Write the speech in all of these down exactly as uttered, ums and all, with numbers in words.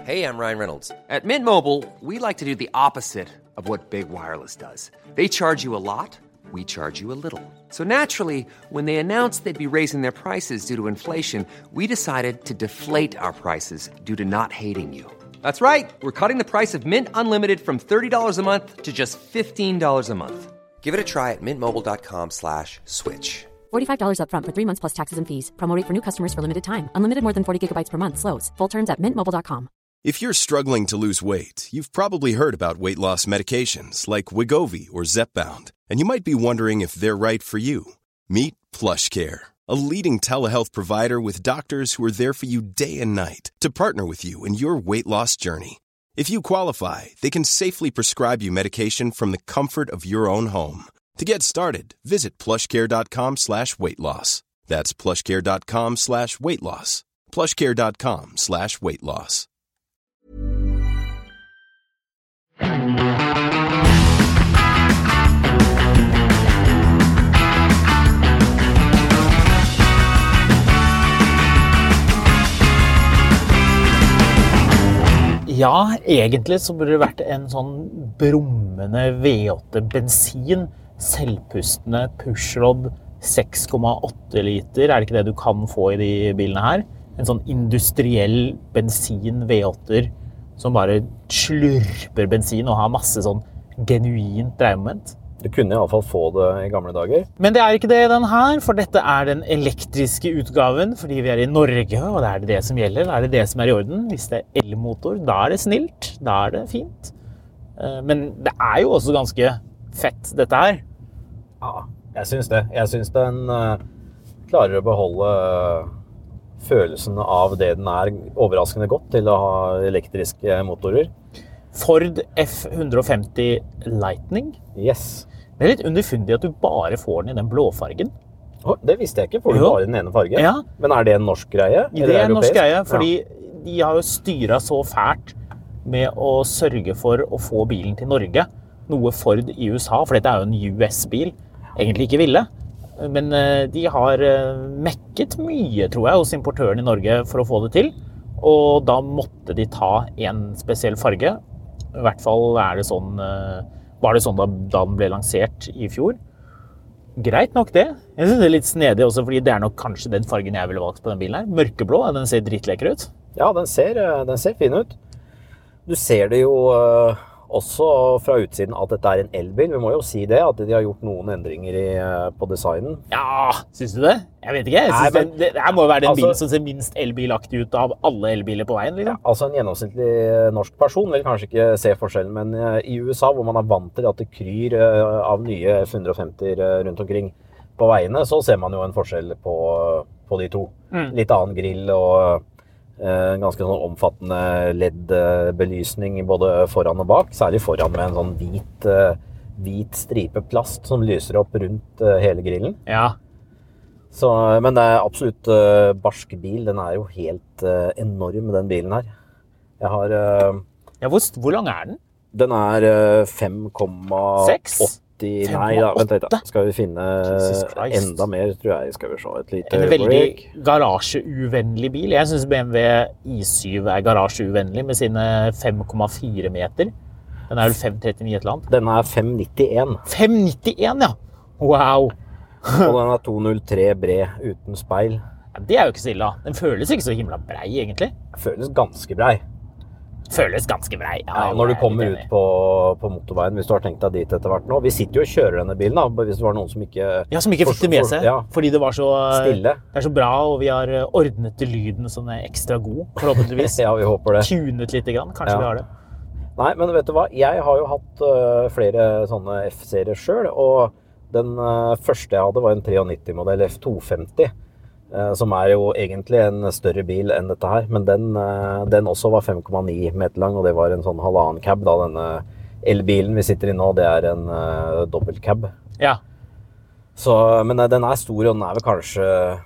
Hey, I'm Ryan Reynolds. At Mint Mobile, we like to do the opposite of what Big Wireless does. They charge you a lot, we charge you a little. So naturally, when they announced they'd be raising their prices due to inflation, we decided to deflate our prices due to not hating you. That's right. We're cutting the price of Mint Unlimited from thirty dollars a month to just fifteen dollars a month. Give it a try at mintmobile.com slash switch. forty-five dollars up front for three months plus taxes and fees. Promo rate for new customers for limited time. Unlimited more than forty gigabytes per month. Slows full terms at mint mobile dot com. If you're struggling to lose weight, you've probably heard about weight loss medications like Wegovy or Zepbound, and you might be wondering if they're right for you. Meet PlushCare, a leading telehealth provider with doctors who are there for you day and night to partner with you in your weight loss journey. If you qualify, they can safely prescribe you medication from the comfort of your own home. To get started, visit plushcare.com slash weight loss. That's plushcare.com slash weight loss. plushcare.com slash weight loss. Ja, egentlig så burde det vært en sånn brummende V åtte bensin, selvpustende pushrod seks komma åtte liter. Er det ikke det du kan få i de bilene her? En sånn industriell bensin V åtte som bare slurper bensin og har masse sånn genuint dreiemoment. Du kunne i alle fall få det i gamle dager. Men det er ikke det den her, for dette er den elektriske utgaven, fordi vi er i Norge, og det er det som gjelder. Da er det det som er i orden. Hvis det er elmotor, da er det snilt, da er det fint. Men det er jo også ganske fett, dette her. Ja, jeg synes det. Jeg synes den uh, klarer å beholde uh, følelsen av det den er overraskende godt til å ha elektriske motorer. Ford F one fifty Lightning. Yes. Det er litt underfundig at du bare får den i den blåfargen. Oh, det visste jeg ikke, får du bare den ene fargen. Ja. Men er det en norsk greie? Det er en norsk greie, fordi ja. De har jo styret så fælt med å sørge for å få bilen til Norge. Noe Ford i U S A, for dette er jo en U S-bil, egentlig ikke ville. Men de har mekket mye, tror jeg, hos importøren i Norge for å få det til. Og da måtte de ta en spesiell farge. I hvert fall er det sånn, var det sånn da, da den ble lansert i fjor. Greit nok det. Jeg synes det er litt snedig også, fordi det er nok kanskje den fargen jeg ville valgt på den bilen her. Mørkeblå, den ser drittlekker ut. Ja, den ser, den ser fin ut. Du ser det jo uh, også fra utsiden at dette er en elbil. Vi må jo si det, at de har gjort noen endringer i, uh, på designen. Ja, synes du det? Jeg vet ikke. Jeg synes Nei, men, det, det må jo være den altså, bilen som ser minst elbilaktig ut av alle elbiler på veien. Liksom. Ja, altså en gjennomsnittlig norsk person vil kanskje ikke se forskjellen, men uh, i U S A, hvor man er vant til at det kryr uh, av nye F one fifty uh, rundt omkring på veiene, så ser man jo en forskjell på, på de to. Mm. Litt annen grill og uh, ganske sånn omfattende L E D-belysning både foran og bak, særlig foran med en sånn hvit, uh, hvit stripe plast som lyser opp rundt uh, hele grillen. Ja. Så, men det er absolutt uh, barsk bil. Den er jo helt uh, enorm, den bilen her. Jeg har... Uh, ja, hvor, hvor lang er den? Den er uh, fem komma åtti... Nei, da, vent litt da. Skal vi finne enda mer, tror jeg. Skal vi se et lite En veldig garasjeuvennlig bil. Jeg synes B M W i syv er garasjeuvennlig med sine fem komma fire meter. Den er vel fem komma trettini et eller annet. Den er fem komma nittien. fem komma nittien, ja! Wow! Og den er to komma null tre bred uten speil. Ja, det er jo ikke så ille. Den føles ikke så himla brei, egentlig. Den føles ganske brei. Føles ganske brei. Ja, ja, når du kommer ut på, på motorveien, hvis du har tenkt deg dit etter hvert nå. Vi sitter jo og kjører denne bilen, da, hvis det var noen som ikke... Ja, som ikke fikk det med seg, ja. Fordi det var så... Stille. Det er så bra, og vi har ordnet til lyden som er ekstra god, forhåpentligvis. Ja, vi håper det. Tunet litt grann, kanskje ja. Vi har det. Nei, men vet du hva? Jeg har jo hatt uh, flere sånne F-serier selv, og den uh, første jeg hadde var en nittiotre-modell F to femti. Som er jo egentlig en større bil enn dette her, men den, den også var fem komma ni meter lang, og det var en sånn halvannen cab da. Denne elbilen vi sitter i nå, det er en uh, dobbeltcab. Ja. Så, men den er stor, og den er vel kanskje...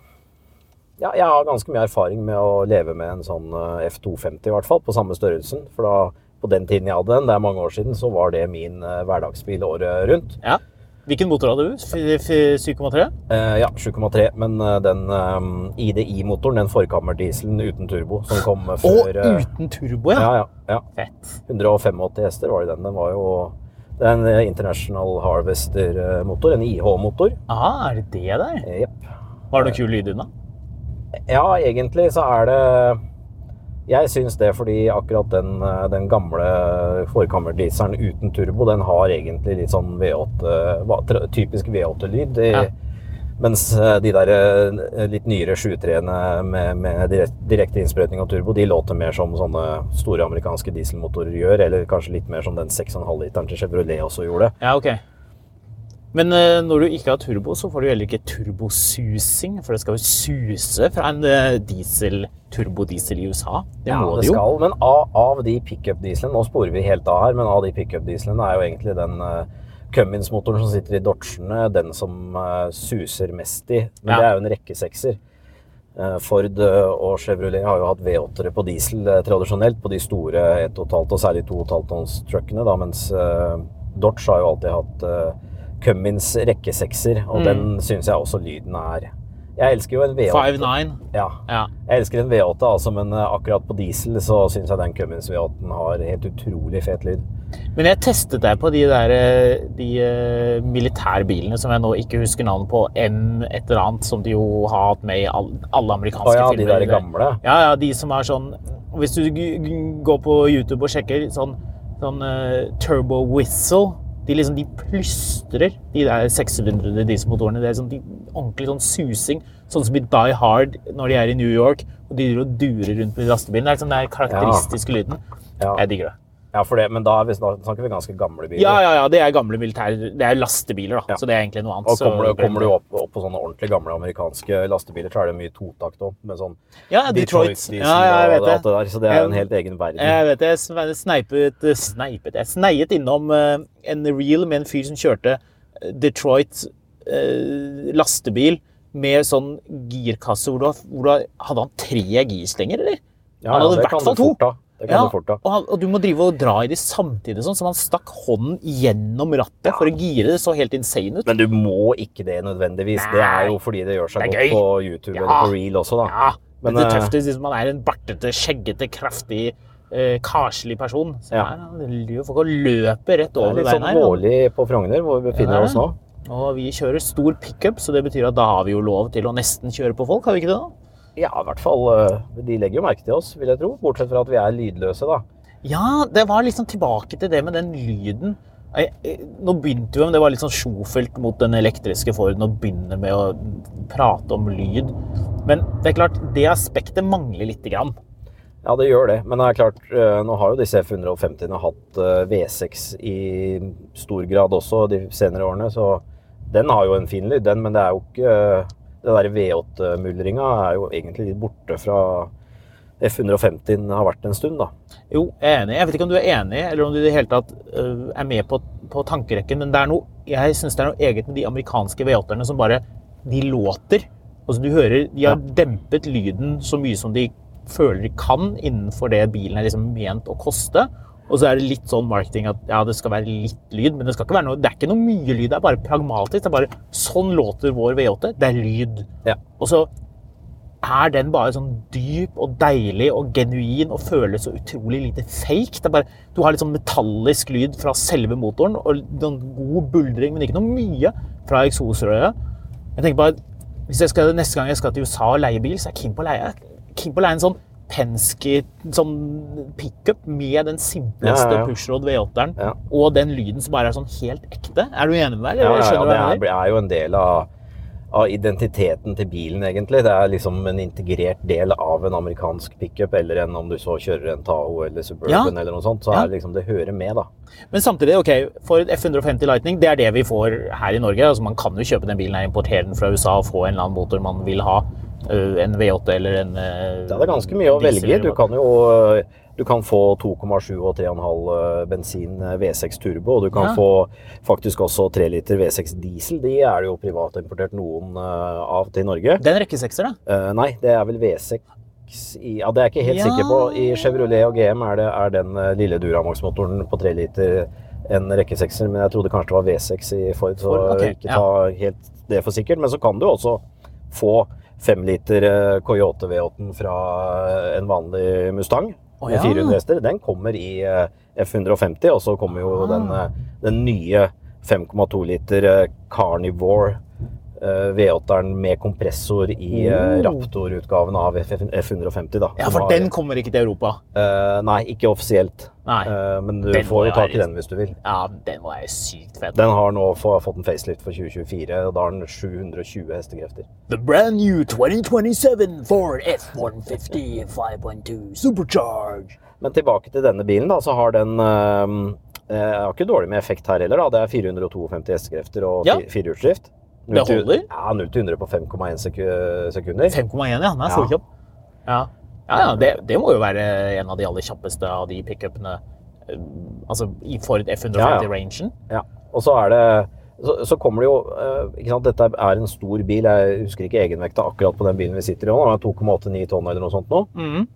Ja, jeg har ganske mye erfaring med å leve med en sånn F to femti i hvert fall, på samme størrelsen. For da, på den tiden jeg hadde den, det er mange år siden, så var det min uh, hverdagsbil året rundt. Ja. Hvilken motor hadde du? syv komma tre? Uh, ja, sju komma tre, men uh, den um, I D I-motoren, den forkammerdieselen uten turbo, som kom før... Å, uten turbo, ja? Ja, ja, ja. Fett. hundre og åttifem hester var det den. Den var jo... Det er en International Harvester-motor, en I H-motor. Ah, er det det der? Jepp. Var det noe kul lyd unna? Ja, egentlig så er det... Jeg synes det fordi akkurat den, den gamle forkammerdieselen uten turbo, den har egentlig litt sånn V åtte, typisk V åtte-lyd, ja. Mens de der litt nyere sju tre-ene med, med direkte, direkte innsprøytning av turbo, de låter mer som sånne store amerikanske dieselmotorer gjør, eller kanskje litt mer som den seks komma fem literen til Chevrolet også gjorde. Ja, ok. Men uh, når du ikke har turbo, så får du heller ikke turbosusing, for det skal jo suse fra en uh, diesel, turbodiesel i U S A. Det ja, må det det jo. Skal, men av, av de pick-up-dieselene, nå sporer vi helt av her, men av de pick-up-dieselene er jo egentlig den uh, Cummins-motoren som sitter i Dodgene, den som uh, suser mest i, men ja. Det er jo en rekkesekser. Uh, Ford uh, og Chevrolet har jo hatt V åtte på diesel uh, tradisjonelt, på de store ett komma fem og særlig to komma fem tons truckene, da, mens uh, Dodge har jo alltid hatt uh, Cummins rekkesekser, og mm. den synes jeg også lyden er... Jeg elsker jo en V åtte. fem nine. Ja. ja, jeg elsker en V åtte, altså, men akkurat på diesel så synes jeg den Cummins V åtte har helt utrolig fet lyd. Men jeg testet deg på de der de uh, militærbilene som jeg nå ikke husker navnet på, M et eller annet, som de jo har hatt med i all, alle amerikanske oh, ja, filmer. Ja, de der gamle. Ja, ja, de som er sånn... Hvis du går på YouTube og sjekker sånn, sånn uh, turbo whistle, de liksom, de plystrer de der sekshundre dieselmotorene, det er sånn, de ordentlig sånn susing, sånn som i Die Hard når de er i New York, og de durer rundt med lastebilen. Det er sånn den karakteristiske lyden. Ja. Jeg digger det. Ja, for det, men da, da snakker vi ganske gamle biler. Ja, ja, ja, det er gamle militær, det er lastebiler da, ja. Så det er egentlig noe annet. Og kommer, så, kommer du opp, opp på sånne ordentlig gamle amerikanske lastebiler, så er det mye totakt også, med sånn ja, Detroit, Detroit ja, ja, jeg vet og det. alt det der, så det er jo en helt egen verden. Jeg vet det, jeg sneipet, sneipet, jeg sneiet innom uh, en reel med en fyr som kjørte Detroit uh, lastebil med sånn girkasse, hvor, du, hvor du, hadde han tre girstenger, eller? Ja, han hadde ja, i hvert fall to. Fort, det kan ja, du fort da. Og, han, og du må drive og dra i det samtidig sånn, så man stakk hånden gjennom rattet ja. For å gire det så helt insane ut. Men du må ikke det nødvendigvis. Nei, det er jo fordi det gjør seg det godt på YouTube ja. Eller på Reel også da. Ja, men det er tøft uh, hvis man er en bartete, skjeggete, kraftig, uh, karslig person. Så ja. Her, folk løper rett over veien her. Det er litt sånn vårlig på Frogner, hvor vi befinner ja. Oss nå. Og vi kjører stor pick-up, så det betyr at da har vi jo lov til å nesten kjøre på folk, har vi ikke det da? Ja, i hvert fall, de legger jo merke til oss, vil jeg tro, bortsett fra at vi er lydløse da. Ja, det var liksom tilbake til det med den lyden. Jeg, jeg, nå begynte jo, det var litt sånn sjofelt mot den elektriske Forden å begynne med å prate om lyd. Men det er klart, det aspektet mangler litt grann. Ja, det gjør det. Men det er klart, nå har jo disse F one fifty-ene hatt V seks i stor grad også de senere årene, så den har jo en fin lyd, den, men det er jo ikke... Det der V åtte-mulleringa er jo egentlig litt borte fra F one fifty har vært en stund da. Jo, jeg er enig. Jeg vet ikke om du er enig, eller om du i det hele tatt uh, er med på, på tankerekken, men det er noe, jeg synes det er noe eget med de amerikanske V åtte-erne som bare, de låter. Altså du hører, de har ja. Dempet lyden så mye som de føler de kan innenfor det bilen er liksom ment å koste. Og så er det litt sånn marketing at ja, det skal være litt lyd, men det skal ikke være noe, det er ikke noe mye lyd, det er bare pragmatisk, det er bare sånn låter vår V åtte, det er lyd. Ja. Og så er den bare sånn dyp og deilig og genuin og føles så utrolig lite fake. Det er bare, du har litt sånn metallisk lyd fra selve motoren og noen god buldring, men ikke noe mye fra eksosrøret. Jeg tenker bare, hvis jeg skal, neste gang jeg skal til U S A og leie bil, så er jeg keen på å leie, keen på å leie en sånn Penske sånn pick-up med den simpleste ja, ja, ja. Pushrod V åtte-eren ja. Og den lyden som bare er sånn helt ekte. Er du enig med meg? Ja, ja, ja, det er, er jo en del av, av identiteten til bilen egentlig. Det er liksom en integrert del av en amerikansk pick-up, eller en om du så kjører en Tahoe eller Suburban ja. Eller noe sånt, så er det liksom, det hører med da. Men samtidig, ok, for F one fifty Lightning, det er det vi får her i Norge. Altså man kan jo kjøpe den bilen her, importere den fra U S A og få en eller annen motor man vil ha. En V åtte eller en uh, det er ganske mye å velge. Du kan jo du kan få to komma sju og tre komma fem bensin V seks turbo, og du kan ja. Få faktisk også tre liter V seks diesel. De er det jo privatimportert noen uh, av til Norge. Den rekkesekser da? Uh, nei, det er vel V seks i, ja, det er jeg ikke helt ja. Sikker på. I Chevrolet og G M er det er den uh, lille Duramax-motoren på tre liter en rekkesekser, men jeg trodde kanskje det var V seks i Ford, så Ford, ok, ikke ta helt det for sikkert. Men så kan du også få fem liter Coyote V åtte fra en vanlig Mustang oh, med ja. fire hundre hester. Den kommer i F one femti, og så kommer jo ah. den, den nye fem komma to liter Carnivore V åtte-eren med kompressor i oh. Raptor-utgaven av F one femti da. Ja, for har, den kommer ikke til Europa. Uh, nei, ikke offisielt. Nei. Uh, men du den får jo tak i den hvis du vil. Ja, den var jo sykt fett. Den har nå få, fått en facelift for tjue tjuefire, og da har den sju hundre og tjue hestekrefter. The brand new twenty twenty-seven Ford F one fifty five point two Supercharge. Men tilbake til denne bilen da, så har den... Uh, Jeg har ikke dårlig med effekt her heller da. Det er fire hundre og femtito hestekrefter og ja. firehjulsdrift. Det holder? Ja, null til hundre på fem komma én sekunder. fem komma én, ja. Den er så kjapp. Ja, ja, ja det, det må jo være en av de aller kjappeste av de pick-upene, altså i Ford F one femti-rangen. Ja, ja. Og så er det, så, så kommer det jo, ikke sant, dette er en stor bil, jeg husker ikke egenvekta akkurat på den bilen vi sitter i nå, to komma åtte ni tonn eller noe sånt nå. Mhm.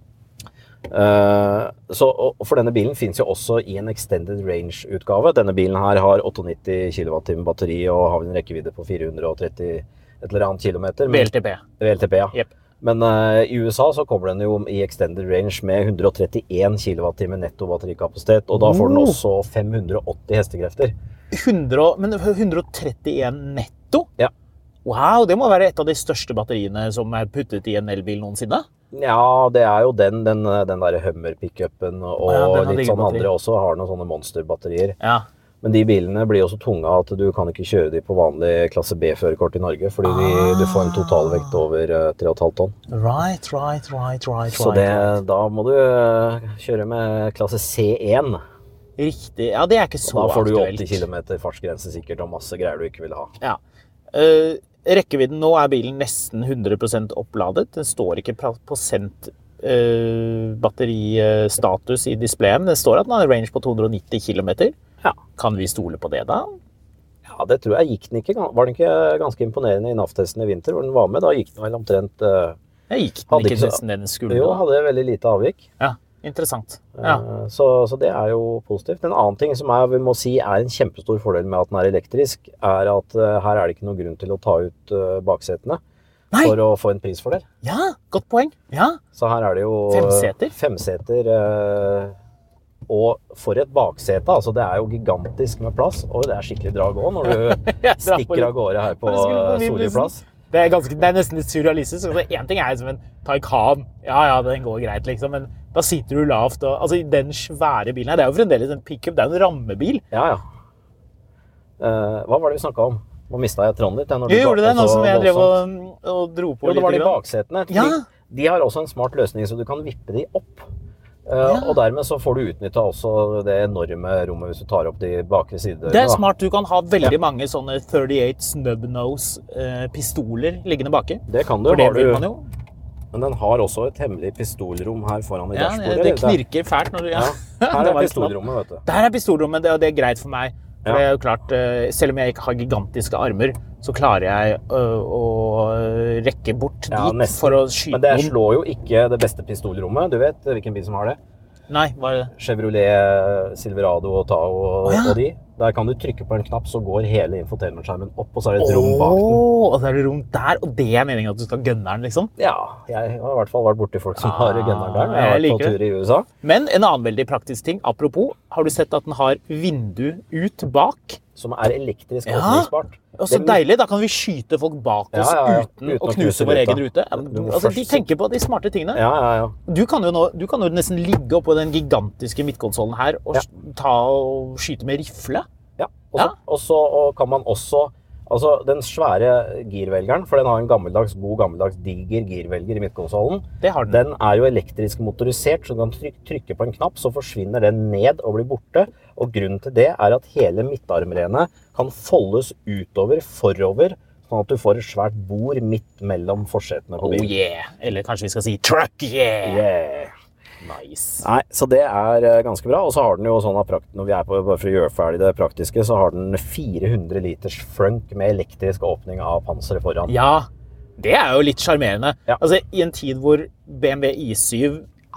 Uh, så, og for denne bilen finnes jo også i en extended range utgave. Denne bilen her har nittioåtte kilowattimer batteri og har en rekkevidde på fire hundre og tretti et eller annet kilometer. V L T P. V L T P, ja. Yep. Men uh, i U S A så kommer den jo i extended range med hundre og trettien kilowattimer netto batterikapasitet, og da får den også fem hundre og åtti hestekrefter. hundre, men hundre og trettien netto? Ja. Wow, det må være et av de største batteriene som er puttet i en elbil noensinne. Ja, det er jo den, den, den der Hummer-pickupen og ja, litt sånn andre også har noen sånne monsterbatterier. Ja. Men de bilene blir jo så tunge at du kan ikke kjøre de på vanlig klasse B-førerkort i Norge, fordi de, du får en totalvekt over tre komma fem tonn. Right, right, right, right. Så det, da må du kjøre med klasse C én. Riktig, ja, det er ikke så aktuelt. Da får du åtti kilometer fartsgrense sikkert, og masse greier du ikke vil ha. Ja. Uh, rekkevidden nå er bilen nesten hundre prosent oppladet. Den står ikke prosent uh, batteristatus i displayen. Det står at den har en range på to hundre og nitti kilometer. Ja. Kan vi stole på det da? Ja, det tror jeg. Gikk den ikke, var den ikke ganske imponerende i N A F-testen i vinter, hvor den var med? Da gikk den vel omtrent... Uh, jeg gikk den ikke, ikke nesten det den skulle. Jo, hadde veldig lite avvik. Ja. Interessant. Ja. Så, så det er jo positivt. En annen ting som er, vi må si er en kjempestor fordel med at den er elektrisk, er at uh, her er det ikke noen grunn til å ta ut uh, baksetene. Nei. For å få en prisfordel. Ja, godt poeng. Ja. Så her er det jo femseter. Femseter uh, og for et baksete, altså det er jo gigantisk med plass, og det er skikkelig drag også når du stikker av gårde her på Solli plass. Det er, ganske, det er nesten litt surrealistisk. Altså, en ting er som en Taycan. Ja, ja, den går greit, liksom. Men da sitter du lavt. Og, altså, den svære bilen her, det er jo fremdeles en pick-up. Det er jo en rammebil. Ja, ja. Uh, hva var det vi snakket om? Nå mistet jeg tråden litt. Jeg gjorde det, nå som jeg drev og, og dro på jo, litt. Jo, det var de baksetene. Ja. De, de har også en smart løsning, så du kan vippe de opp. Uh, ja. Og dermed så får du utnyttet også det enorme rommet hvis du tar opp de bakre sidedørene. Det er smart. Du kan ha veldig ja. mange sånne trettioåtte snub-nose uh, pistoler liggende baki. Det kan du. For det har vil du, man jo. Men den har også et hemmelig pistolrom her foran i ja, dashbordet. Det knirker fælt når du... Ja. Ja, her er pistolrommet, vet du. Der er pistolrommet, det, det er greit for meg. For ja. det er jo klart, selv om jeg ikke har gigantiske armer, så klarer jeg å, å rekke bort dit ja, for å skyte noen. Men det slår jo ikke det beste pistolrommet. Du vet hvilken bil som har det? Nei, hva er det? Chevrolet, Silverado og Tahoe og, oh, ja. og de. Der kan du trykke på en knapp, så går hele infotainmentskjermen opp, og så er det et rom bak den. Åh, og så er det rom der, og det er meningen at du skal gønne den, liksom? Ja, jeg har i hvert fall vært borti folk som ah, har gønneren der. Jeg har vært på tur i U S A. Men en annen veldig praktisk ting, apropos, har du sett at den har vindu ut bak? Som er elektrisk ja. åpningsbart. Og så deilig, da kan vi skyte folk bak oss ja, ja, ja. uten, uten å knuse vår egen rute. Altså, de tenker på de smarte tingene. Ja, ja, ja. Du kan jo, nå, du kan jo nesten ligge oppå den gigantiske midtkonsollen her og ja. ta og skyte med rifle. Ja, og så, ja. og så og kan man også, altså den svære girvelgeren, for den har en gammeldags, god gammeldags diger girvelger i midtkonsollen. Det har den. Den er jo elektrisk motorisert, så du kan trykke, trykke på en knapp, så forsvinner den ned og blir borte. Og grunnen til det er at hele midtarmrenet kan foldes utover, forover, sånn at du får et svært bord midt mellom forsetene på bilen. Oh yeah! Eller kanskje vi skal si truck yeah! Yeah! Nice. Nei, så det er ganske bra. Og så har den jo sånn, når vi er på, bare for å gjøre ferdig det praktiske, så har den fire hundre liters frunk med elektrisk åpning av panseret foran. Ja, det er jo litt charmerende. Ja. Altså, i en tid hvor B M W i syv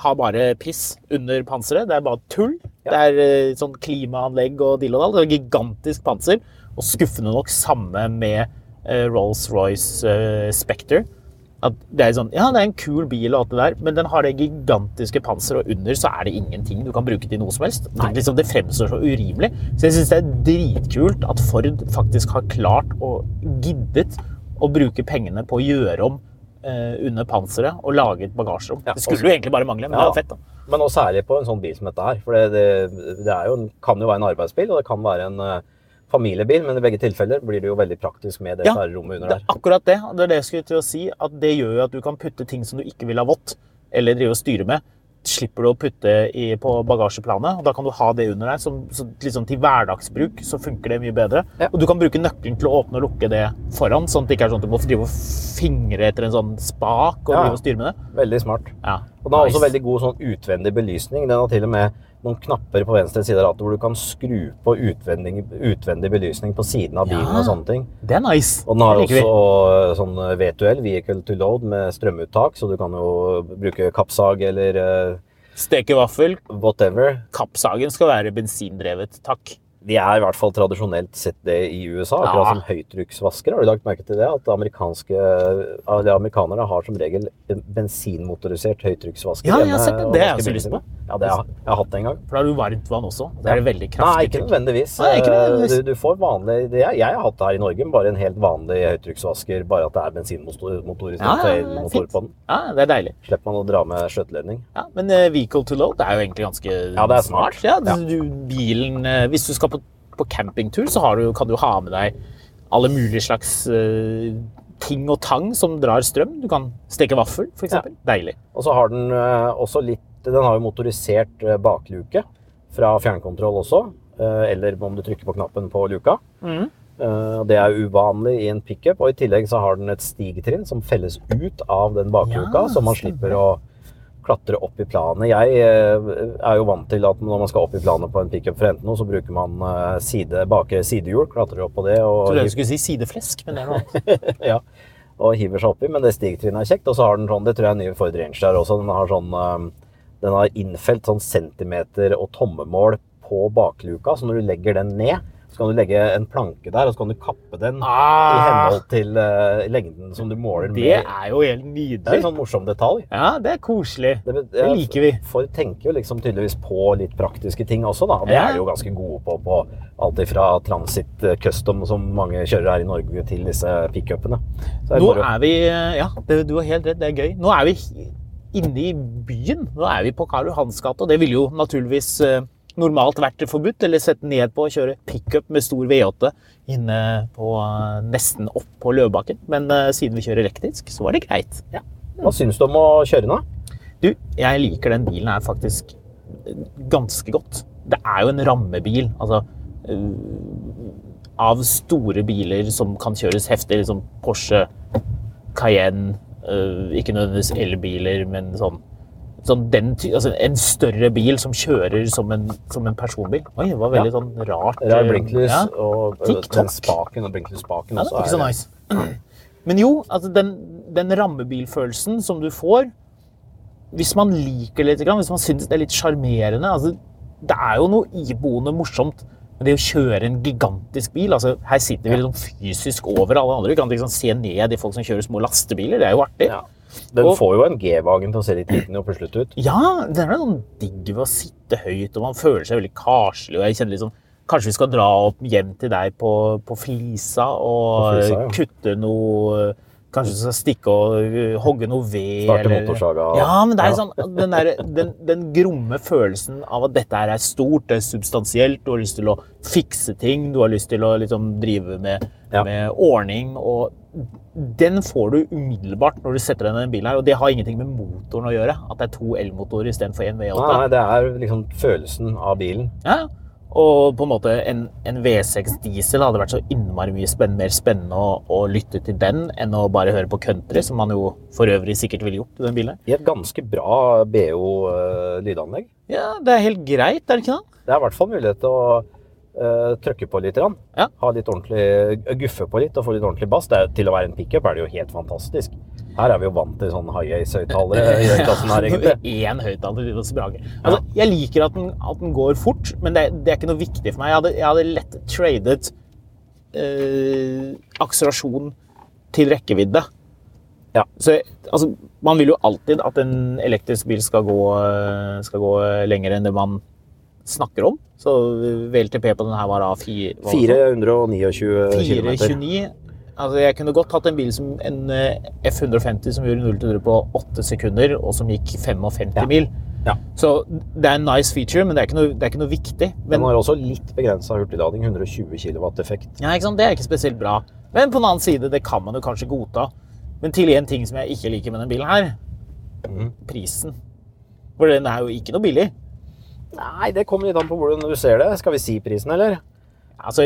har bare piss under panseret. Det er bare tull. Ja. Det er uh, sånn klimaanlegg og dill og dall. Det er gigantisk panser. Og skuffende nok samme med uh, Rolls-Royce uh, Spectre. At det er sånn, ja, det er en kul bil og alt det der, men den har det gigantiske panser, og under så er det ingenting du kan bruke til noe som helst. Det, liksom, det fremstår så urimelig. Så jeg synes det er dritkult at Ford faktisk har klart og giddet å bruke pengene på å gjøre om eh, under panseret og lage et bagasjerom. Ja, det skulle også, jo egentlig bare mangle, men ja, det er fett da. Men også særlig på en sånn bil som dette her, for det, det, det er jo, kan jo være en arbeidsbil, og det kan være en uh, familiebil, men i begge tilfeller blir det jo veldig praktisk med det ja, rommet under der. Ja, akkurat det. Det er det jeg skulle til å si, at det gjør jo at du kan putte ting som du ikke vil ha vått, eller drive og styre med, slipper du å putte i, på bagasjeplanet, og da kan du ha det under der, som, så liksom til hverdagsbruk så funker det mye bedre. Ja. Og du kan bruke nøkkelen til å åpne og lukke det foran, sånn at det ikke er sånn at du må drive og fingre etter en sånn spak og ja, drive og styre med det. Veldig smart. Ja. Og den har nice. Også veldig god sånn utvendig belysning. Den har til og med noen knapper på venstre side av rattet hvor du kan skru på utvendig, utvendig belysning på siden av bilen ja, og sånne ting. Det er nice. Og den har også sånn virtuell vehicle to load med strømuttak, så du kan jo bruke kappsag eller uh, stekevaffel. Whatever. Kappsagen skal være bensindrevet, takk. De er i hvert fall tradisjonelt sett det i U S A, akkurat ja. Som høytrykksvasker. Har du lagt merke til det? At amerikanske, de amerikanere har som regel bensinmotorisert høytrykksvasker. Ja, jeg har sett det. Det har jeg også lyst på. Ja, det har jeg har hatt det en gang. For da har du varmt vann også. Det er veldig kraftig. Nei, ikke nødvendigvis. Nei, ikke nødvendigvis. Du, du får vanlig, det jeg, jeg har hatt det her i Norge, bare en helt vanlig høytrykksvasker, bare at det er bensinmotorisert ja, ja, motor på den. Ja, det er deilig. Slipper man å dra med skjøteledning. Ja, men uh, vehicle to load, det er jo egentlig ganske ja, det er smart. smart. Ja, ja. Du, bilen, uh, hvis du skal på, på campingtur, så har du, kan du ha med deg alle mulige slags uh, ting og tang som drar strøm. Du kan steke vaffel, for eksempel. Ja. Deilig. Og så har den uh, også litt, den har jo motorisert uh, bakluke fra fjernkontroll også, uh, eller om du trykker på knappen på luka. Mm. Uh, det er uvanlig i en pickup, og i tillegg så har den et stigtrinn som felles ut av den bakluka, ja, så man slipper å klatre opp i planet. Jeg uh, er jo vant til at når man skal opp i planet på en pickup for enten noe, så bruker man uh, side, bakre sidehjul, klatrer opp på det. Og så jeg skulle si sideflesk, men det er noe annet. Ja, og hiver seg oppi, men det stigtrinnet er kjekt, og så har den sånn, det tror jeg er nye Ford Range der også, den har sånn, uh, den har innfelt sånn centimeter og tommemål på bakluka, så når du legger den ned, så kan du legge en planke der, og så kan du kappe den ah, i henhold til uh, lengden som du måler med. Det er jo helt nydelig. Det er en sånn morsom detalj. Ja, det er koselig. Det, det, det liker vi. Ford tenker jo liksom tydeligvis på litt praktiske ting også da. Det ja. Er jo ganske gode på, på alt ifra Transit Custom som mange kjører her i Norge til disse pick-upene. Nå bare... er vi, ja, det, du har helt rett, det er gøy. Nå er vi inne i byen. Nå er vi på Karl Johans gate, og det vil jo naturligvis... Uh, normalt vært forbudt, eller sett ned på å kjøre pick-up med stor V åtte inne på, nesten opp på Løvebakken. Men uh, siden vi kjører elektrisk, så var det greit. Ja. Hva synes du om å kjøre nå? Du, jeg liker den bilen her faktisk ganske godt. Det er jo en rammebil, altså uh, av store biler som kan kjøres heftig, liksom Porsche, Cayenne, uh, ikke nødvendigvis elbiler, men sånn Sånn den, altså en større bil som kjører som en, som en personbil. Oi, det var veldig ja. Sånn rart. Det er blinklys ja. Og TikTok. Den spaken og blinklysspaken ja, også. Det er ikke så nice. Men jo, altså den, den rammebilfølelsen som du får, hvis man liker litt, hvis man synes det er litt charmerende, altså det er jo noe iboende morsomt med det å kjøre en gigantisk bil. Altså her sitter vi liksom fysisk over alle andre. Vi kan liksom se ned i folk som kjører små lastebiler. Det er jo artig. Ja. Den og, får jo en G-vagen til å se litt liten og plutselig ut. Ja, den er sånn digg ved å sitte høyt, og man føler seg veldig karslig, og jeg kjenner liksom, kanskje vi skal dra opp hjem til deg på, på Flisa, og på Flisa, ja. Kutte noe, kanskje vi skal stikke og uh, hogge noe ved. Starte eller... motorsaga. Ja, men det er ja. Sånn, den, der, den, den gromme følelsen av at dette her er stort, det er substansielt, du har lyst til å fikse ting, du har lyst til å liksom, drive med, ja. Med ordning, og den får du umiddelbart når du setter deg i den bilen her, og det har ingenting med motoren å gjøre, at det er to elmotorer i stedet for en V åtte. Nei, det er liksom følelsen av bilen. Ja, og på en måte en, en V seks diesel hadde vært så innmari mye spennende, mer spennende å, å lytte til den, enn å bare høre på country, som man jo for øvrig sikkert ville gjort i den bilen. I et ganske bra B O-lydanlegg. Ja, det er helt greit, er det ikke det? Det er i hvert fall mulighet til å Uh, trykke på litt, ja. Ha litt ordentlig, guffe på litt og få litt ordentlig bass. Det er, til å være en pickup er det jo helt fantastisk. Her er vi jo vant til sånne high-ace-høyttalere i den klassen her, egentlig. En høyttaler til å sprake. Altså, jeg liker at den, at den går fort, men det, det er ikke noe viktig for meg. Jeg hadde, jeg hadde lett tradet eh, akselerasjon til rekkevidde. Ja. Så altså, man vil jo alltid at en elektrisk bil skal gå, skal gå lenger enn det man snakker om. Så V L T P på den her var da fire hundre tjueni kilometer. fire tjueni. Altså, jeg kunne godt hatt en bil som en F one fifty som gjorde null til hundre på åtte sekunder, og som gikk femtifem ja. mil. Ja. Så det er en nice feature, men det er ikke noe, det er ikke noe viktig. Men, den har også litt begrenset hurtiglading, hundre tjue kilowatt effekt. Ja, ikke sant? Det er ikke spesielt bra. Men på den annen side, det kan man jo kanskje godta. Men til en ting som jeg ikke liker med den bilen her, mm. prisen. For den er jo ikke noe billig. Nei, det kommer litt an på hvordan du ser det. Skal vi si prisen, eller? Altså,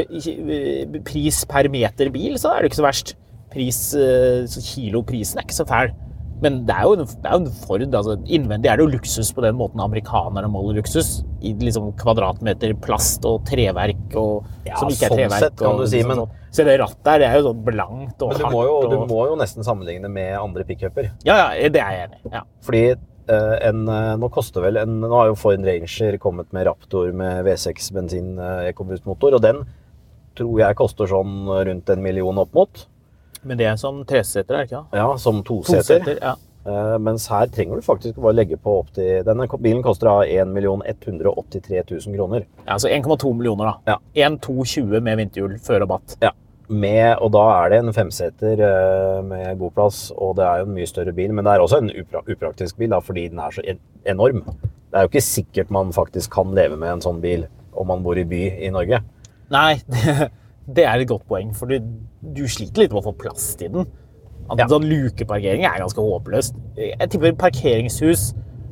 pris per meter bil, så er det ikke så verst. Pris, så kiloprisen er ikke så fæl. Men det er jo en, det er jo en Ford, altså innvendig er det jo luksus på den måten amerikanerne måler luksus. I liksom kvadratmeter plast og treverk, og, ja, som ikke er sånn treverk. Sett, kan og, du si, men... Sånn. Så det rattet der, det er jo sånn blankt og hardt. Men du må, jo, og... du må jo nesten sammenligne med andre pick-upper. Ja, ja, det er jeg enig i. Ja. Fordi uh, en, nå koster vel, en, nå har jo Ford Ranger kommet med Raptor med V seks bensin uh, EcoBoost-motor, og den tror jeg koster sånn rundt en million opp mot. Men det er som treseter, er det ikke? Ja, som toseter. To ja. Uh, mens her trenger du faktisk bare legge på opp til... Denne bilen koster da en million ett hundre åttitre tusen kroner. Ja, altså en komma to millioner da. Ja. en to tjue med vinterhjul før rabatt. Ja, med, og da er det en femseter uh, med god plass, og det er jo en mye større bil, men det er også en upra upraktisk bil da, fordi den er så en enorm. Det er jo ikke sikkert man faktisk kan leve med en sånn bil om man bor i by i Norge. Nei, det, det er et godt poeng, for du, du sliter litt med å få plass til den. At ja. Sånn lukeparkering er ganske håpløst. Jeg tipper parkeringshus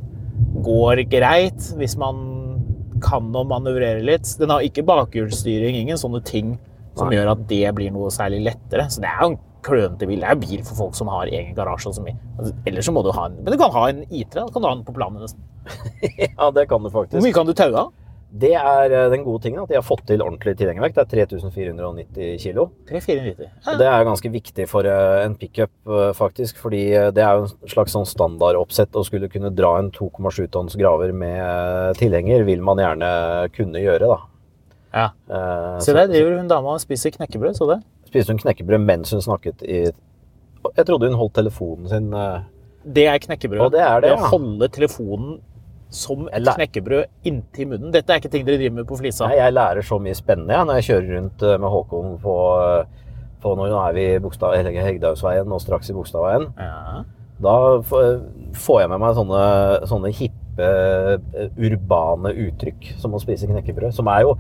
går greit hvis man kan å manøvrere litt. Den har ikke bakhjulsstyring, ingen sånne ting som Nei. Gjør at det blir noe særlig lettere. Så det er jo en klønete bil. Det er jo bil for folk som har egen garasje. Og så mye. Ellers så må du ha en... Men du kan ha en I tre, da kan du ha den på planen nesten. Ja, det kan du faktisk. Hvor mye kan du taue av? Det er den gode tingen, at de har fått til ordentlig tilhengervekt. Det er tre tusen fire hundre nitti kilo. tre tusen fire hundre nitti. Ja. Det er ganske viktig for en pick-up, faktisk, fordi det er jo en slags sånn standardoppsett å skulle kunne dra en to komma sju tons graver med tilhenger, vil man gjerne kunne gjøre, da. Ja. Uh, så der driver hun dama og spiser knekkebrød, så det? Spiser hun knekkebrød mens hun snakket i... Jeg trodde hun holdt telefonen sin... Uh... Det er knekkebrød. Og det er det, ja. Det å holde telefonen som et knekkebrød inntil munnen. Dette er ikke ting dere driver med på Flisa. Nei, jeg lærer så mye spennende ja, når jeg kjører rundt med Håkon på, på nå er vi i Bogstad, Hegdehaugsveien og straks i Bogstadveien. Ja. Da får jeg med meg sånne, sånne hippe, urbane uttrykk som å spise knekkebrød, som er jo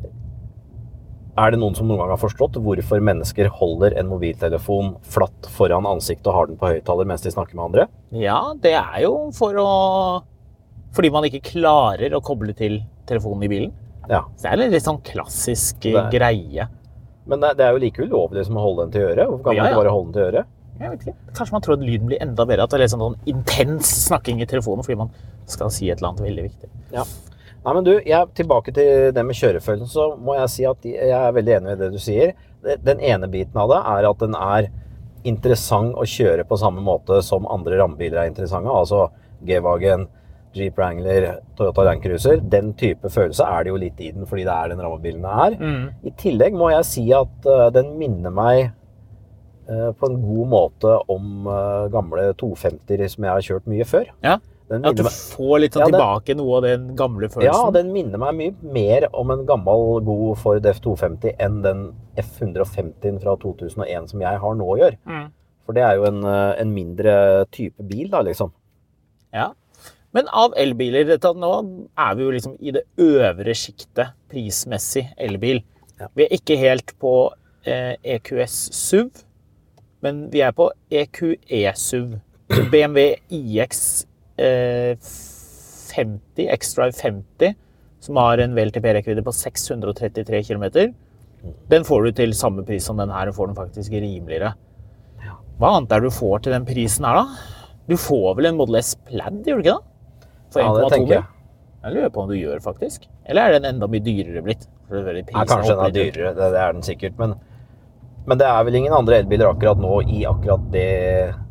Er det noen som noen gang har forstått hvorfor mennesker holder en mobiltelefon flatt foran ansiktet og har den på høyttaler mens de snakker med andre? Ja, det er jo for å fordi man ikke klarer å koble til telefonen i bilen. Ja. Så det er en litt sånn klassisk greie. Men det, det er jo like ulovlig som å holde den til øret. Hvorfor kan ja, man ikke bare holde den til øret? Jeg vet ikke. Kanskje man tror at lyden blir enda bedre, at det er litt sånn intens snakking i telefonen, fordi man skal si et eller annet veldig viktig. Ja. Nei, men du, jeg, tilbake til det med kjørefølelsen, så må jeg si at jeg er veldig enig i det du sier. Den ene biten av det er at den er interessant å kjøre på samme måte som andre rammebiler er interessante, altså G-Wagen, Jeep Wrangler, Toyota Land Cruiser. Den type følelse er det jo litt i den, fordi det er den rammebilen det er. Mm. I tillegg må jeg si at uh, den minner meg uh, på en god måte om uh, gamle to femtier som jeg har kjørt mye før. Ja, at du meg... får litt sånn ja, tilbake den... noe av den gamle følelsen. Ja, den minner meg mye mer om en gammel, god Ford F to femti enn den F one femti fra to tusen og en som jeg har nå gjør. Mm. For det er jo en, en mindre type bil da, liksom. Ja. Men av elbiler, dette, nå er vi jo liksom i det øvre skiktet prismessig elbil. Ja. Vi er ikke helt på eh, E Q S S U V, men vi er på E Q E S U V. B M W I X eh, femti, X-Drive femti, som har en V L T P-rekkevidde på seks hundre trettitre kilometer. Den får du til samme pris som den her, og får den faktisk rimeligere. Hva annet er det du får til den prisen her da? Du får vel en Model S Plaid, gjør du ikke da? For ja, det tenker jeg. Jeg lurer på om du gjør faktisk. Eller er den enda mye dyrere blitt? Ja, kanskje den er dyrere, det, det er den sikkert. Men, men det er vel ingen andre elbiler akkurat nå i akkurat det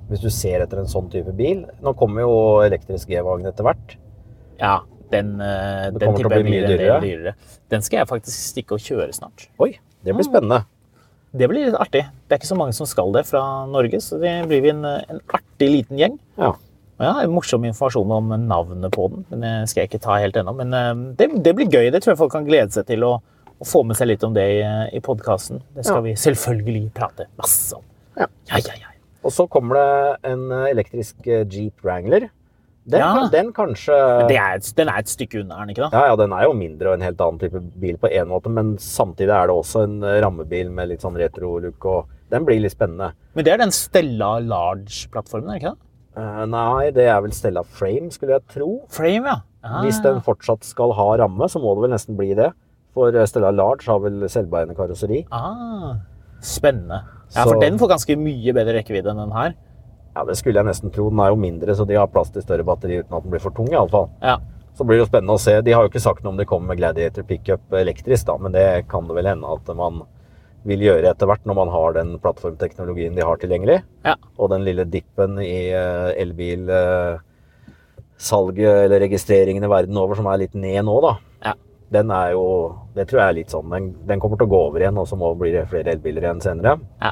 hvis du ser etter en sånn type bil. Nå kommer jo elektrisk G-Wagen etter hvert. Ja, den, uh, den kommer til å tipper jeg bli mye blir en del dyrere. dyrere. Den skal jeg faktisk stikke og kjøre snart. Oi, det blir spennende. Det blir litt artig. Det er ikke så mange som skal det fra Norge, så det blir vi en, en artig liten gjeng. Ja. Ja, morsom informasjon om navnet på den, men det skal jeg ikke ta helt ennå. Men uh, det, det blir gøy, det tror jeg folk kan glede seg til å, å få med seg litt om det i, i podcasten. Det skal Ja. vi selvfølgelig prate masse om. Ja. Ja, ja, ja. Og så kommer det en elektrisk Jeep Wrangler. Den, Ja. den kanskje... Det er et, den er et stykke unna, er den ikke da? Ja, ja, den er jo mindre og en helt annen type bil på en måte, men samtidig er det også en rammebil med litt sånn retro-look, og den blir litt spennende. Men det er den Stella Large-plattformen, er det ikke det? Uh, nei, det er vel Stella Frame, skulle jeg tro. Frame, ja. Ah, Hvis den fortsatt skal ha ramme, så må det vel nesten bli det. For Stella Large har vel selvbærende karosseri. Ah, spennende. Ja, Så- for den får ganske mye bedre rekkevidde enn den her. Ja, det skulle jeg nesten tro. Den er jo mindre, så de har plass til større batteri uten at den blir for tung i alle fall. Ja. Så blir det jo spennende å se. De har jo ikke sagt noe om det kommer med Gladiator pickup elektrisk da, men det kan det vel hende at man vil gjøre etter hvert når man har den plattformteknologien de har tilgjengelig. Ja. Og den lille dippen i uh, elbil uh, salget eller registreringen i verden over som er litt ned nå da. Ja. Den er jo, det tror jeg er litt sånn, den, den kommer til å gå over igjen, og så må bli det flere elbiler igjen senere. Ja.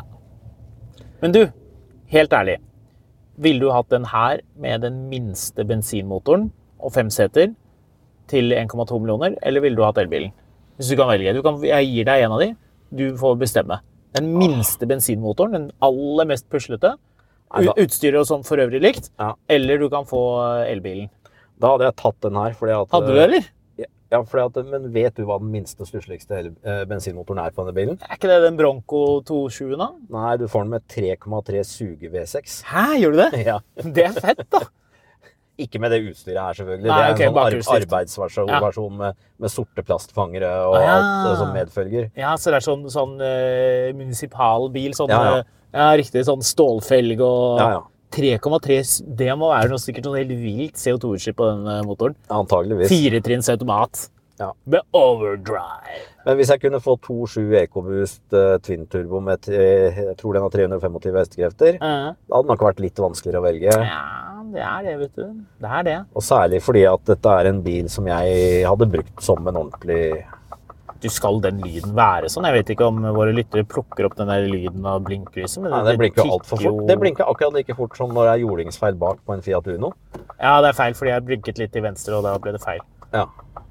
Men du, helt ærlig, vil du hatt den her med den minste bensinmotoren og fem seter til en komma to millioner, eller vil du hatt elbilen? Hvis du kan velge, du kan, jeg gir deg en av de, du får bestemme. Den minste bensinmotoren, den aller mest puslete, Nei, da- utstyret og sånn for øvrig likt, Ja. eller du kan få elbilen. Da hadde jeg tatt den her, fordi at... Hadde du det, eller? Ja, fordi at, men vet du hva den minste og stussligste el- eh, bensinmotoren er på denne bilen? Er ikke det den Bronco to tjue da? Nei, du får den med tre komma tre suge V seks. Hæ, gjør du det? Ja. Det er fett da. Ikke med det utstyret her selvfølgelig. Nei, det er ok, en sånn ar bakhjulsdrift. arbeidsversjon Ja. versjon med, med sorte plastfangere og Ah, ja. alt eh, som medfølger. Ja, så det er sånn, sånn uh, municipal bil, sånn, Ja, ja. eh, ja, riktig, sånn stålfelg og Ja, ja. tre komma tre, det må være noe sikkert sånn helt vilt C O to-utslipp på den eh, motoren. Antageligvis. Firetrinns automat. Ja. Med overdrive. Men hvis jeg kunne få to komma sju EcoBoost uh, Twin Turbo med, tre, jeg tror den har tre hundre og femogtyve hestekrefter, Ja. da hadde det nok vært litt vanskeligere å velge. Ja, det er det, vet du. Det er det. Og særlig fordi at dette er en bil som jeg hadde brukt som en ordentlig... Du skal den lyden være sånn. Jeg vet ikke om våre lyttere plukker opp den der lyden av blinklyset, men Nei, det blinker jo alt for tikker fort. Det blinker akkurat like fort som når det er jordingsfeil bak på en Fiat Uno. Ja, det er feil, fordi jeg blinket litt til venstre, og da ble det feil. Ja.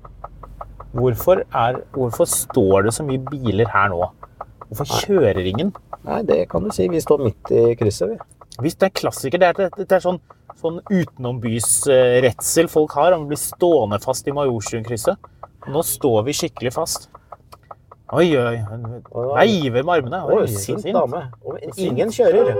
Hvorfor, er, hvorfor står det så mye biler her nå? Hvorfor kjører ingen? Nei, det kan du si. Vi står midt i krysset, vi. Hvis det er klassiker, det er, det er sånn, sånn utenombysretsel folk har om å bli stående fast i Majorstuen-krysset. Nå står vi skikkelig fast. Oi, oi, veiver med armene. Oi, Oi, så sint fint. dame. Og ingen kjører.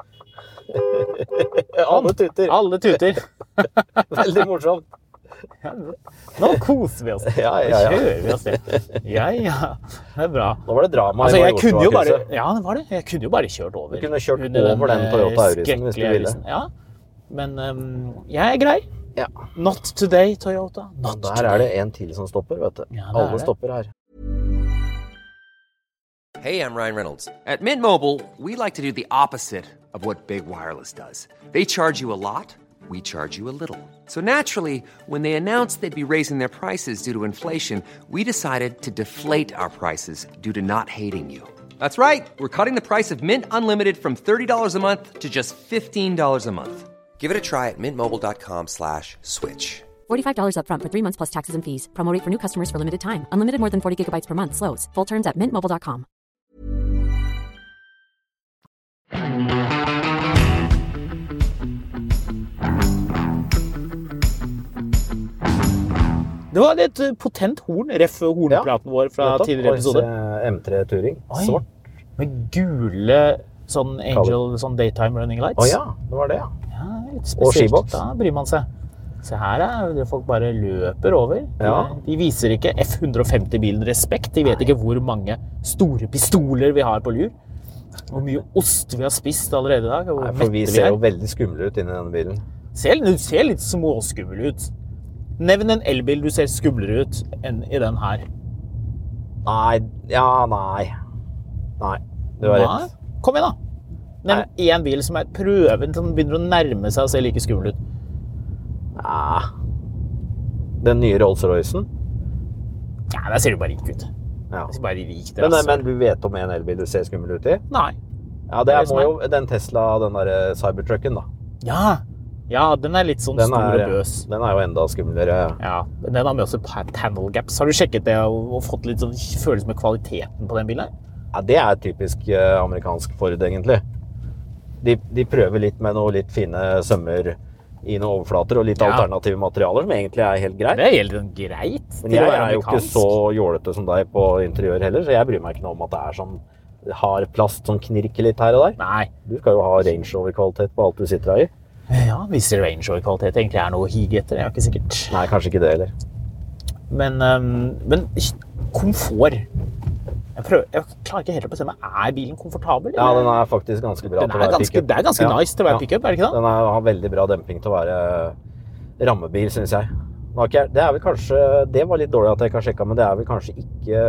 Alle tuter. Alle tuter. Veldig morsomt. Nå koser vi oss. Ja, ja, ja. Nå kjører vi oss det. Ja, ja. Det er bra. Nå var det drama Altså, i jeg kunne jo bare, Majorstua-krysset. ja, det var det. Jeg kunne jo bare kjørt over. Du kunne kjørt under over den eh, Toyota Aurisen hvis du skrekkelige ville. Aurisen. Ja, men um, jeg er grei. Ja. Not today, Toyota. Not Der today. er det en til som stopper, vet du. Ja, det er Alle det. stopper her. Hey, I'm Ryan Reynolds. At Mint Mobile, we like to do the opposite of what Big Wireless does. They charge you a lot, we charge you a little. So naturally, when they announced they'd be raising their prices due to inflation, we decided to deflate our prices due to not hating you. That's right. We're cutting the price of Mint Unlimited from thirty dollars a month to just fifteen dollars a month. Give it a try at mintmobile.com slash switch. forty-five dollars up front for three months plus taxes and fees. Promo rate for new customers for limited time. Unlimited more than forty gigabytes per month. Slows full terms at mint mobile dot com. Det var et eh, potent horn, ref hornplaten vår fra nettopp. tidligere episode. Og M tre Touring. Oi. Svart. Med gule sånn Angel, sånn daytime running lights. Å ja, det var det, ja. Ja, litt Og spesielt. skiboks. Da bryr man seg. Se her er det folk bare løper over. De, Ja. de viser ikke F one fifty-bilen respekt. De vet ikke hvor mange store pistoler vi har på lur. Hvor mye ost vi har spist allerede i dag. og Hvor Nei, for vi mette vi ser er. jo veldig skumle ut inni denne bilen. Ser, du ser litt småskummel ut. Nevn en elbil du ser skumlere ut enn i den her. Nei, ja, nei. Nei, du har Nei. rett. Kom igjen da. Nevn en bil som er prøven, som begynner å nærme seg og se like skummel ut. Ja. Den nye Rolls-Roycen? Ja, der ser du bare rik ut. Ja. Det ser bare rik det, men, altså. men du vet om en elbil du ser skummel ut i? Nei. Ja, det, Det er er, det som må er. jo den Tesla, den der Cybertrucken da. Ja, ja, den er litt sånn Den stor er, og bøs. den er jo enda skumlere. Ja, men den har med også pa- panel gaps. Har du sjekket det og, og fått litt sånn følelse med kvaliteten på den bilen her? Ja, det er typisk eh, amerikansk Ford, egentlig. De, de prøver litt med noe litt fine sømmer i noen overflater, og litt Ja. alternative materialer, som egentlig er helt greit. Det er helt sånn greit. Men til å jeg være er jo ikke amerikansk. så jålete som deg på interiør heller, så jeg bryr meg ikke noe om at det er sånn hard plast som knirker litt her og der. Nei. Du skal jo ha range over kvalitet på alt du sitter her i. Ja, hvis range over kvalitet egentlig er noe å hige etter, det er jo ikke sikkert. Nei, kanskje ikke det heller. Men, um, men komfort. Jeg, prøver, jeg klarer ikke helt å bestemme, er bilen komfortabel? Ja, den er faktisk ganske bra Den til å er være ganske, pick-up. det er ganske Ja, nice til å være ja. pick-up, er det ikke det? Den er, har veldig bra demping til å være rammebil, synes jeg. Nå har ikke jeg. Det er vel kanskje, det var litt dårlig at jeg ikke har sjekket, men det er vel kanskje ikke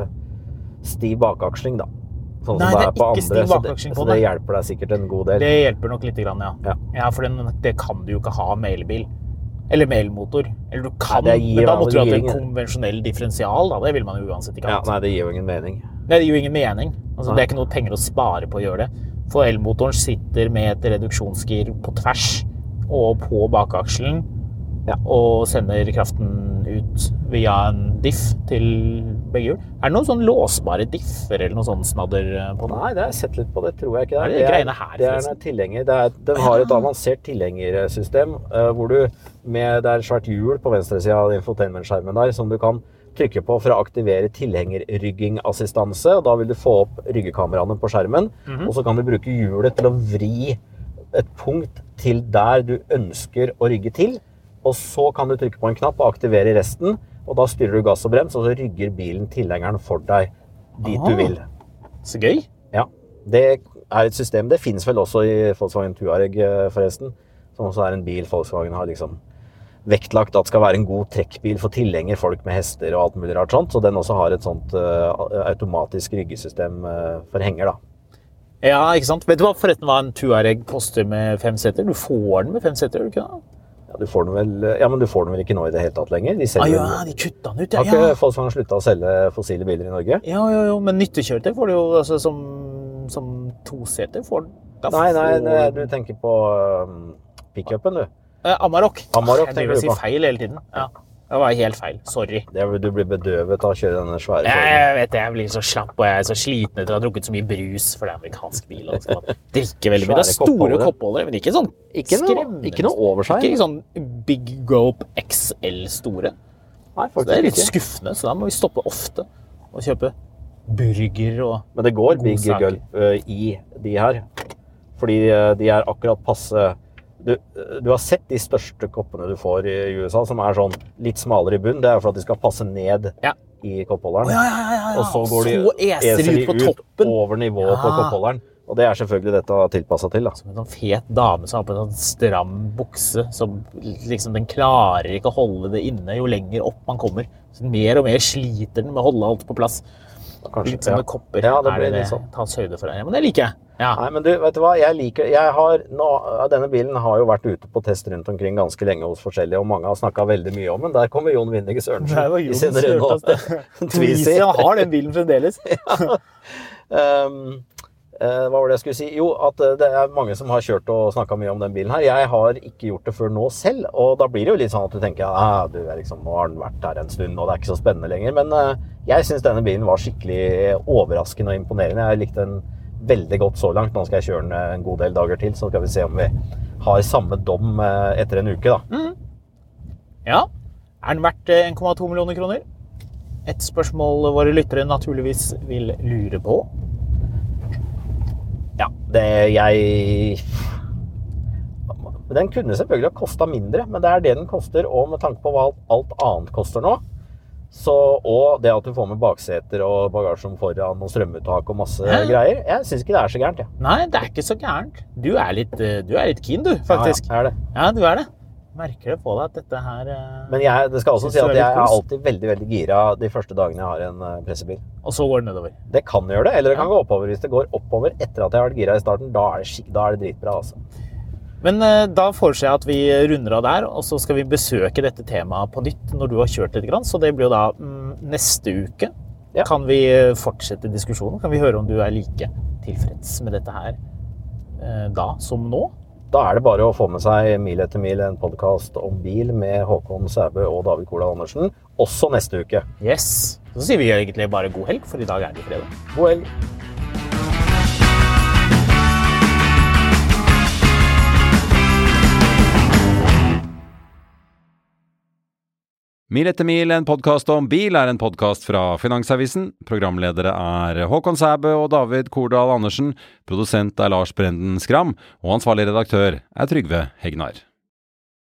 stiv bakaksling da. Sånn Nei, som det er det er på ikke andre, stiv så det, bakaksling på så det den. hjelper deg sikkert en god del. Det hjelper nok litt grann, ja. Ja. Ja, for den, det kan du jo ikke ha med elbil. Eller med elmotor. Eller du kan, Nei, det gir- men da måtte du ha det en gir ingen- konvensjonell differensial, da. Det vil man jo uansett ikke Ja, ha. nei, det gir jo ingen mening. Nei, det gir jo ingen mening. Altså, Nei. det er ikke noe penger å spare på å gjøre det. For elmotoren sitter med et reduksjonsgir på tvers og på bakakselen, Ja. og sender kraften ut via en diff til begge hjul. Er det noen sånn låsbare differ eller noe sånn snadder på den? Nei, det har jeg sett litt på, det tror jeg ikke Er det det er. greiene her, det er forresten? en tilhenger. Det er, den har et avansert tilhengersystem, eh, hvor du, med, det er et svært hjul på venstre siden av infotainment-skjermen der, som du kan trykke på for å aktivere tilhengerryggingassistanse, og da vil du få opp ryggekameraene på skjermen, Mhm. og så kan du bruke hjulet til å vri et punkt til der du ønsker å rygge til, og så kan du trykke på en knapp og aktivere resten, og da styrer du gass og brems, og så rygger bilen tilhengeren for deg dit Ah. du vil. Så gøy. Ja, det er et system. Det finnes vel også i Volkswagen Touareg, eh, forresten, som også er en bil Volkswagen har liksom vektlagt at skal være en god trekkbil for tilhenger, folk med hester og alt mulig rart sånt, så den også har et sånt eh, automatisk ryggesystem eh, for henger da. Ja, ikke sant? Vet du hva forretten hva en Touareg koster med fem seter? Du får den med fem seter, gjør du ikke det? Ja, du får den vel, ja, men du får den vel ikke nå i det hele tatt lenger. De Ah, selger, ja, de kutta den ut, har ja. ikke Ja, Volkswagen sluttet å selge fossile biler i Norge? ja, ja, ja. Men nyttekjøretøy får du jo altså, som, som to seter. Får, da Nei, nei, får- nei, du tenker på um, pick-upen du. Eh, Amarok. Amarok Jeg tenker driver og du sier på. feil hele tiden. Ja. Det var helt feil. Sorry. Det er, du blir bedøvet av å kjøre denne svære Jeg, Forden. jeg vet det, jeg blir så slapp, og jeg er så sliten etter å ha drukket så mye brus, for det er amerikansk bil, og skal man drikke veldig mye. Det er Svære store koppholdere. koppholdere, men ikke sånn Ikke noe- skremmende. ikke noe over seg. Ikke sånn Big Gulp X L store. Nei, Så det er litt faktisk ikke. skuffende, så da må vi stoppe ofte og kjøpe burger og Men det går gode Big saker. Gulp eh, i de her. Fordi eh, de er akkurat passe. Du, du har sett de største koppene du får i U S A, som er sånn litt smalere i bunn. Det er for at de skal passe ned Ja. i koppholderen. Å, ja, ja, ja, ja. Og så går de Så eser de ut på toppen. over nivået på Ja. koppholderen. Og det er selvfølgelig dette tilpasset til. Da. Som en sånn fet dame som har på en sånn stram bukse, som liksom den klarer ikke å holde det inne jo lenger opp man kommer. Så mer og mer sliter den med å holde alt på plass. Kanskje, Litt sånne ja. kopper Ja, det er blir det litt det sånn. tas høyde for her. Ja, men det liker jeg. Ja. Nei, men du, vet du hva? Jeg liker, jeg har, nå, denne bilen har jo vært ute på test rundt omkring ganske lenge hos forskjellige, og mange har snakket veldig mye om den. Der kommer Jon Vindige Sørensen. Der var i Jon sin Renault Sørensen. Twizy. Han har den bilen fremdeles. Um, eh, hva var det jeg skulle si? Jo, at eh, det er mange som har kjørt og snakket mye om den bilen her. Jeg har ikke gjort det før nå selv, og da blir det jo litt sånn at du tenker, ah, du er liksom, nå har den vært her en stund, og det er ikke så spennende lenger. Men eh, jeg synes denne bilen var skikkelig overraskende og imponerende. Jeg likte den veldig godt så langt. Nå skal jeg kjøre den en god del dager til, så skal vi se om vi har samme dom eh, etter en uke da. Ja. Er den verdt eh, en komma to millioner kroner? Et spørsmål våre lyttere naturligvis vil lure på. Ja, det jeg... Den kunne selvfølgelig ha kostet mindre, men det er det den koster, og med tanke på hva alt annet koster nå, så, og det at du får med bakseter og bagasjen foran og strømuttak og masse Hæ? greier, jeg synes ikke det er så gærent, ja. Nei, det er ikke så gærent. Du er litt, eh, du er litt keen, du, faktisk. Ja, ja, er det. Ja, du er det. Merker det på deg at dette her... Uh, Men jeg, det skal også synes si du at er litt jeg er puls? alltid veldig, veldig gira de første dagene jeg har en uh, pressebil. Og så går det nedover. Det kan gjøre det, eller det kan gå oppover. Hvis det går oppover etter at jeg har vært gira i starten, da er det, skik- da er det dritbra, altså. Men uh, da foreslår jeg at vi runder av der, og så skal vi besøke dette temaet på nytt når du har kjørt litt grann. Så det blir jo da mm, neste uke. Ja. Kan vi fortsette diskusjonen? Kan vi høre om du er like tilfreds med dette her uh, da som nå? Da er det bare å få med seg Mil etter mil, en podcast om bil med Håkon Sæbø og David Kordal Andersen, også neste uke. Yes. Så sier vi egentlig bare god helg, for i dag er det fredag. God helg. Mil etter mil, en podcast om bil, er en podcast fra Finansavisen. Programledere er Håkon Sæbø og David Kordal Andersen. Produsent er Lars Brenden Skram, og ansvarlig redaktør er Trygve Hegnar.